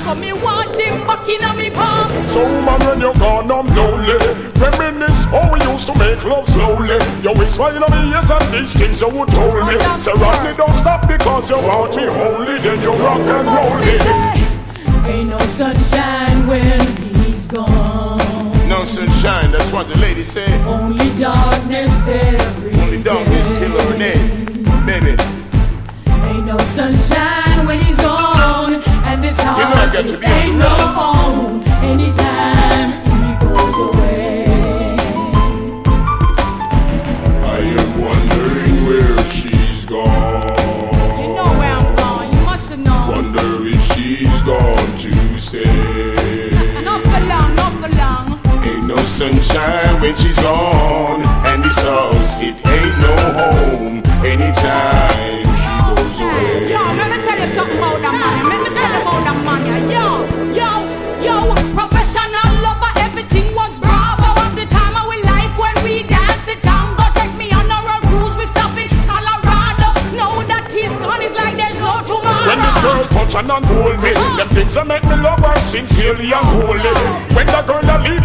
so me want him back in a me palm. So man, when you're gone, I'm lonely. Reminisce how we used to make love slowly. You will smile on me, yes, and these things you would told me. So Rodney, don't stop because you want me only. Then you rock and roll me. Ain't no sunshine when he's gone. No sunshine, that's what the lady said. Only darkness every day. Only darkness, Killer Renee. Baby. Ain't no sunshine when he's gone. And this house got to be ain't no home. Anytime he goes away. I am wondering where she's gone. You know where I'm going, you must have known. Wonder if she's gone to stay. Not for long, not for long. Ain't no sunshine when she's gone. And this house, it ain't no home. Anytime she goes away. Yo, let me tell you something about that money. Let me tell you about that money. Yo, professional lover, everything was bravo. At the time of our life when we dance it down, go take me on a road cruise. We stop in Colorado. Know that he's gone, it's like there's no tomorrow. When this girl touch and hold me, them things that make me love her sincerely and wholly. When the girl that leave